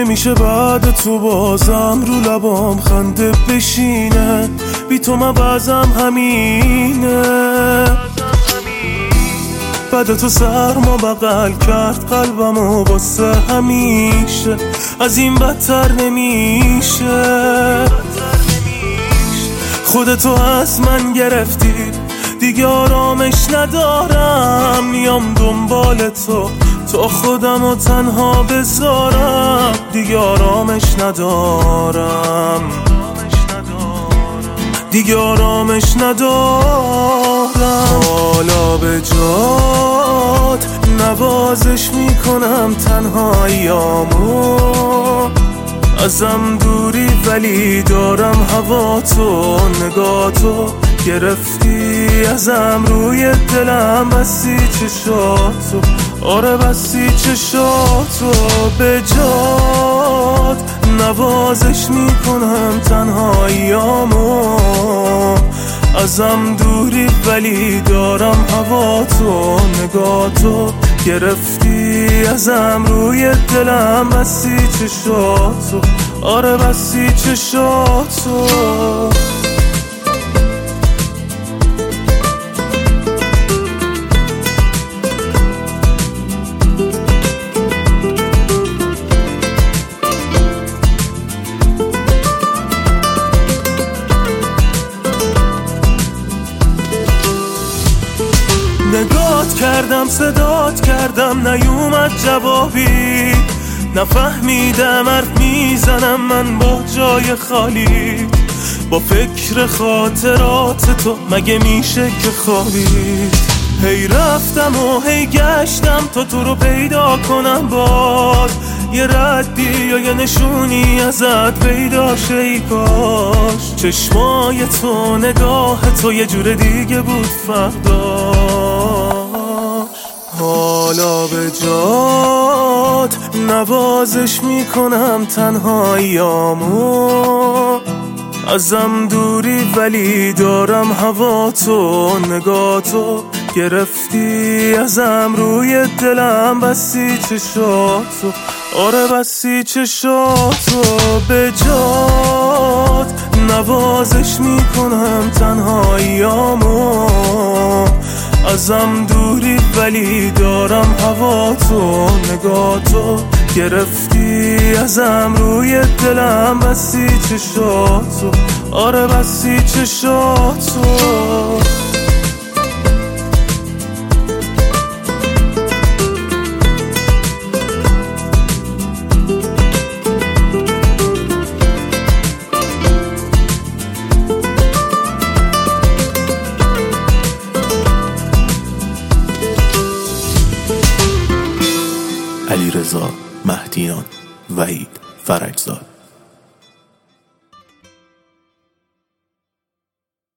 نمیشه بعد تو بازم رو لبام خنده بشینه، بی تو من وضعم همینه. بعد تو سرما بغل کرد قلبمو واسه همیشه، از این بدتر نمیشه. خودتو از من گرفتی دیگه آرامش ندارم، میام دنبال تو تا خودمو تنها بذارم، دیگه آرامش ندارم، دیگه آرامش ندارم. حالا به جات نوازش میکنم تنهاییامو، ازم دوری ولی دارم هوا تو، نگاه تو گرفتی ازم روی دلم، بسی چشاتو، آره بسی چشاتو. به جات نوازش میکنم تنهاییامو، ازم دوری ولی دارم هوا تو، نگاه تو گرفتی ازم روی دلم، بسی چشاتو، آره بسی چشاتو. نگات کردم صدات کردم نیومد جوابی، نفهمیدم حرف میزنم من با جای خالی، با فکر خاطرات تو مگه میشه که خوابید. هی رفتم و هی گشتم تا تو رو پیدا کنم، باز یه ردی یا یه نشونی ازت پیدا شه. ای کاش چشمای تو نگاه تو یه جور دیگه بود فرداش. حالا به جات نوازش میکنم تنهاییامو، ازم دوری ولی دارم هوا تو، نگاه تو گرفتی ازم روی دلم، بسی چشاتو، آره بسی چشاتو. به جات نوازش میکنم تنهاییامو، ازم دوری ولی دارم هوا تو، نگاه تو گرفتی ازم روی دلم، بسی چشاتو، آره بسی چشاتو. علیرضا مهدیان، وحید فرجزاد.